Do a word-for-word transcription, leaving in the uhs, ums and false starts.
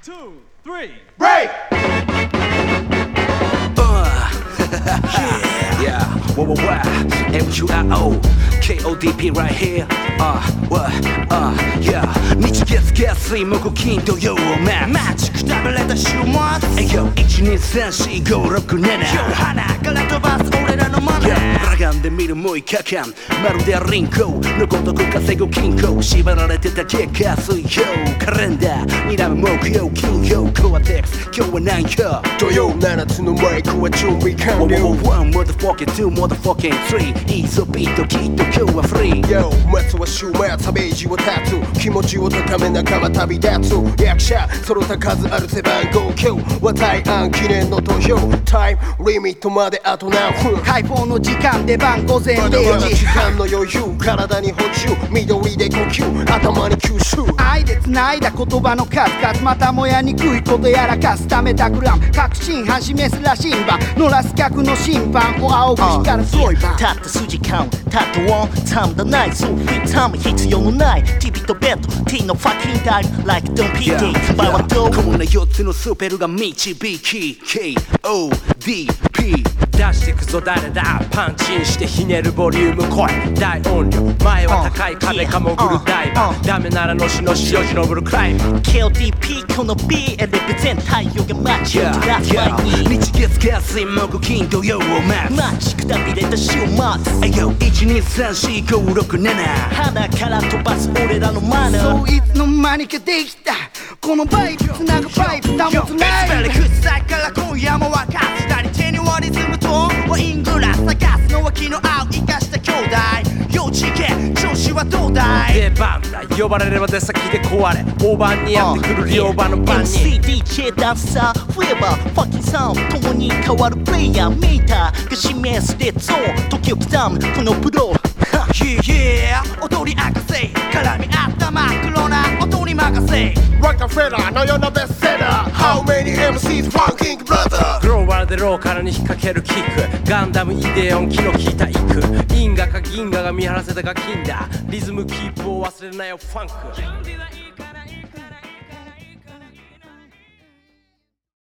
two, three, break! Yeah, yeah, whoa, whoa, whoa, M U I O, K O D P right here, uh, what, uh, yeah 日月月水木金土曜マッチくたびれた週末えよいちにさんしごろくなな鼻から飛ばす俺らのマナー裸眼で見るもういかかんまるでリンコのごとく稼ぐ金庫縛られてた結果水曜カレンダー睨む木曜金曜コアテックス今日は何曜土曜ななつのマイクは準備完了 One motherfucking two motherfucking three いいぞビートきっと今日はフリー Yo まずは週末ページを立つ気持ちを高め仲間旅立つ役者揃った数ある背番号今日は大安記念の投票タイムリミットまであと何分解放の時間出番午前まだまだ零時時間の余裕体に補充緑で呼吸頭に吸収愛で繋いだ言葉の数々またもやにくいことやらかすためたくらん確信犯示すらしんば乗らす客の審判を仰ぐ光るソイバーたった数時間たったワンタイムだないそうフリータイム必要のない ティーブイ とベッド T のファッキンタイム like don't pity 場合はどうこんなよっつのスペルが導き ケーオーディーピー出してくぞ誰だパンチンしてひねるボリューム声大音量前は高い壁かもぐるダイバーダメならのしのしよじ登るクライマーケーオーディーピー この B エレベゼン太陽が街を照らす前に日月火水木金土曜を待つ街くたびれた週末えよいちにさんしごろくなな鼻から飛ばす俺らのマナーそういつの間にかできたこのバイブつなぐパイプ保つライブ臭いから今夜も沸かす左手にはリズムとワイングラス探すのは気の合う生かした兄弟幼稚系調子はどうだい出番だ呼ばれれば出先で壊れ大盤にやってくる両場の番エムシーにディージェー ダンサーフレーバーファッキンサウンド共に変わるプレイヤーメーターが示すレッドゾーン時を刻むこのプロ Yeah, yeah 踊り明かせ絡み合った真っ黒な音に任せロッカフェラーのようなベストセラー How many エムシーズ Funking Brother グローバルでローカルに引っ掛けるキックガンダムイデオン気の利いたイク因果か銀河が見張らせたガキンだリズムキープを忘れるなよファンク